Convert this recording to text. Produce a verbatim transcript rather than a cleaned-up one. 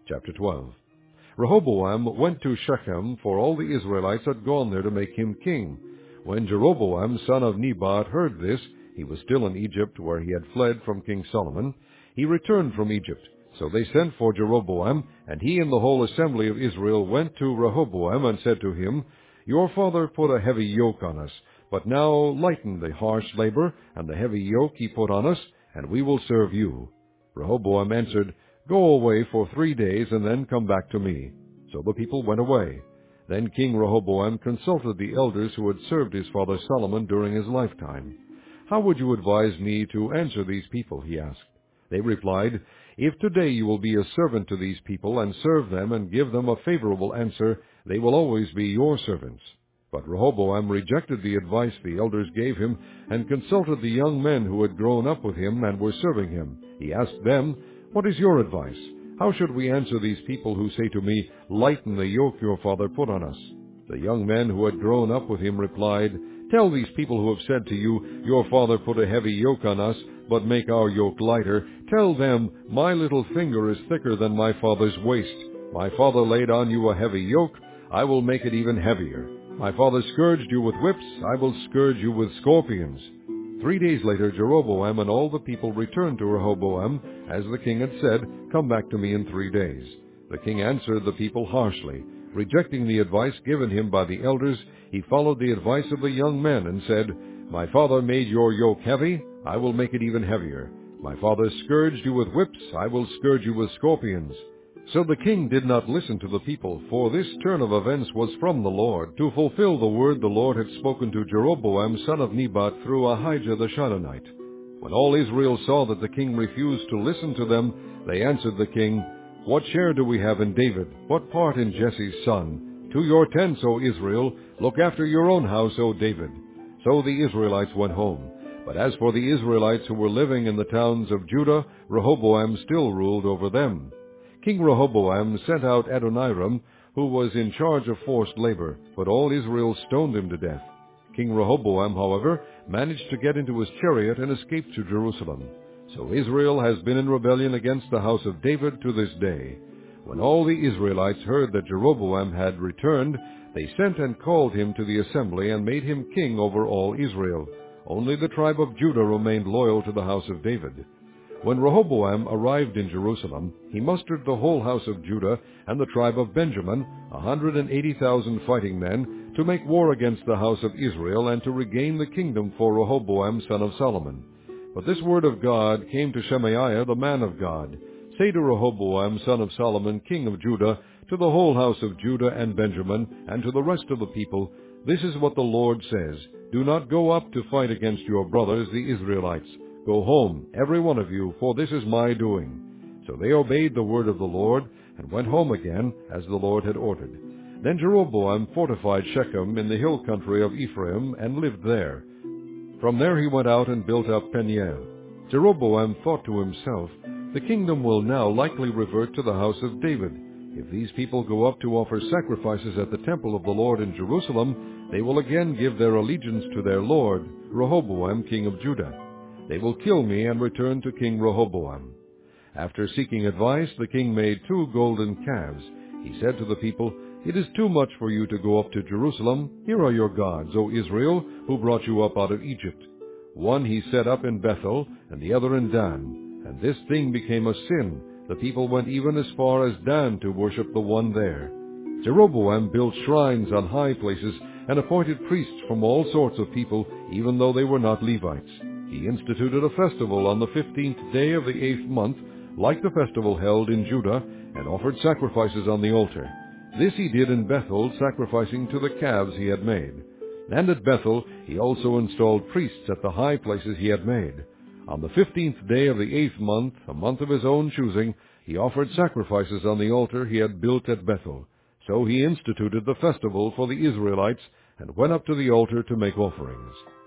Chapter twelve. Rehoboam went to Shechem, for all the Israelites had gone there to make him king. When Jeroboam son of Nebat heard this, he was still in Egypt, where he had fled from King Solomon. He returned from Egypt. So they sent for Jeroboam, and he and the whole assembly of Israel went to Rehoboam and said to him, Your father put a heavy yoke on us, but now lighten the harsh labor and the heavy yoke he put on us, and we will serve you. Rehoboam answered, Go away for three days, and then come back to me. So the people went away. Then King Rehoboam consulted the elders who had served his father Solomon during his lifetime. How would you advise me to answer these people? He asked. They replied, If today you will be a servant to these people, and serve them, and give them a favorable answer, they will always be your servants. But Rehoboam rejected the advice the elders gave him, and consulted the young men who had grown up with him and were serving him. He asked them, What is your advice? How should we answer these people who say to me, Lighten the yoke your father put on us? The young men who had grown up with him replied, Tell these people who have said to you, Your father put a heavy yoke on us, but make our yoke lighter. Tell them, My little finger is thicker than my father's waist. My father laid on you a heavy yoke, I will make it even heavier. My father scourged you with whips, I will scourge you with scorpions. Three days later Jeroboam and all the people returned to Rehoboam, as the king had said, Come back to me in three days. The king answered the people harshly. Rejecting the advice given him by the elders, he followed the advice of the young men and said, My father made your yoke heavy, I will make it even heavier. My father scourged you with whips, I will scourge you with scorpions. So the king did not listen to the people, for this turn of events was from the Lord, to fulfill the word the Lord had spoken to Jeroboam son of Nebat through Ahijah the Shilonite. When all Israel saw that the king refused to listen to them, they answered the king, What share do we have in David? What part in Jesse's son? To your tents, O Israel, look after your own house, O David. So the Israelites went home. But as for the Israelites who were living in the towns of Judah, Rehoboam still ruled over them. King Rehoboam sent out Adoniram, who was in charge of forced labor, but all Israel stoned him to death. King Rehoboam, however, managed to get into his chariot and escaped to Jerusalem. So Israel has been in rebellion against the house of David to this day. When all the Israelites heard that Jeroboam had returned, they sent and called him to the assembly and made him king over all Israel. Only the tribe of Judah remained loyal to the house of David. When Rehoboam arrived in Jerusalem, he mustered the whole house of Judah and the tribe of Benjamin, a hundred and eighty thousand fighting men, to make war against the house of Israel and to regain the kingdom for Rehoboam son of Solomon. But this word of God came to Shemaiah the man of God. Say to Rehoboam son of Solomon, king of Judah, to the whole house of Judah and Benjamin, and to the rest of the people, This is what the Lord says, Do not go up to fight against your brothers, the Israelites. Go home, every one of you, for this is my doing. So they obeyed the word of the Lord, and went home again, as the Lord had ordered. Then Jeroboam fortified Shechem in the hill country of Ephraim, and lived there. From there he went out and built up Peniel. Jeroboam thought to himself, The kingdom will now likely revert to the house of David. If these people go up to offer sacrifices at the temple of the Lord in Jerusalem, they will again give their allegiance to their lord, Rehoboam king of Judah. They will kill me and return to King Rehoboam. After seeking advice, the king made two golden calves. He said to the people, It is too much for you to go up to Jerusalem. Here are your gods, O Israel, who brought you up out of Egypt. One he set up in Bethel, and the other in Dan. And this thing became a sin. The people went even as far as Dan to worship the one there. Jeroboam built shrines on high places, and appointed priests from all sorts of people, even though they were not Levites. He instituted a festival on the fifteenth day of the eighth month, like the festival held in Judah, and offered sacrifices on the altar. This he did in Bethel, sacrificing to the calves he had made. And at Bethel he also installed priests at the high places he had made. On the fifteenth day of the eighth month, a month of his own choosing, he offered sacrifices on the altar he had built at Bethel. So he instituted the festival for the Israelites, and went up to the altar to make offerings.